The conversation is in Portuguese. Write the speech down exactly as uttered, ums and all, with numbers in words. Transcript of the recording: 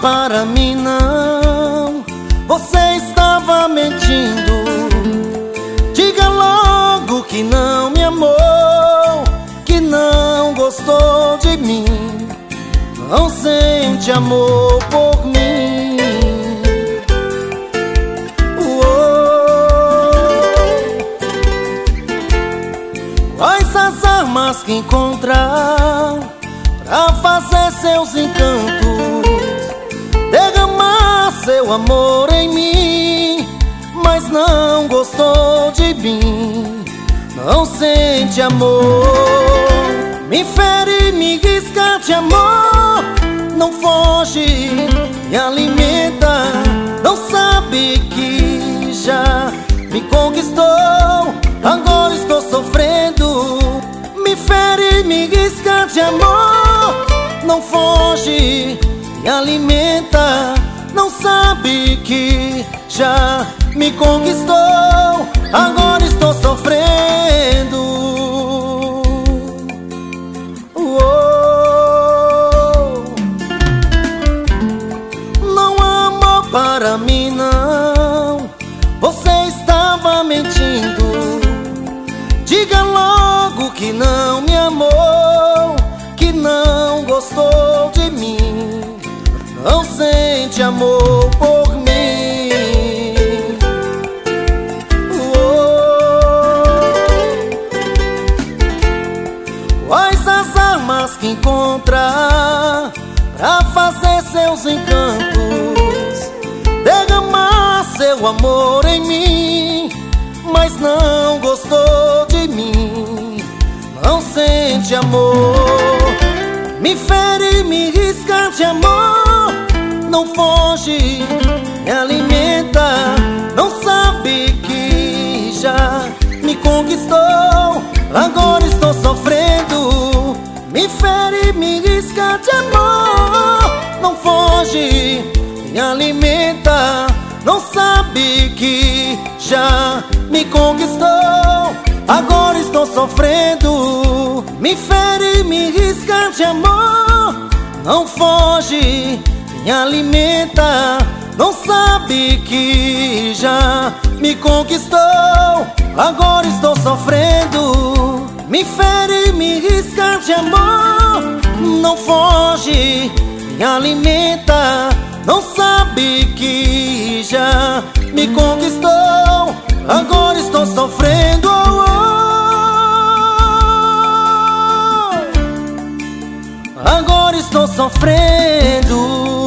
para mim não, você estava mentindo. Diga logo que não me amou, que não gostou de mim, não sente amor por mim. Quais as armas que encontrar pra fazer seus encantos, derramar seu amor em mim, mas não gostou de mim, não sente amor. Me fere, me risca de amor, não foge, me alimenta, não sabe que já me conquistou, agora estou sofrendo. Me fere, me risca de amor, não foge, me alimenta, não sabe que já me conquistou, agora estou sofrendo. Uou. Não amou para mim não, você estava mentindo. Diga logo que não me amou, que não gostou de mim, não sente amor por mim. Uou. Quais as armas que encontrar pra fazer seus encantos, derramar seu amor em mim, mas não gostou de mim, não sente amor. Me fere, me risca de amor, não foge, me alimenta, não sabe que já me conquistou, agora estou sofrendo. Me fere, me risca de amor, não foge, me alimenta, não sabe que já me conquistou, agora estou sofrendo. Me fere, me risca de amor, não foge, me alimenta, não sabe que já me conquistou, agora estou sofrendo. Me fere, me risca de amor, não foge, me alimenta, não sabe que já me conquistou, agora estou sofrendo. Agora estou sofrendo.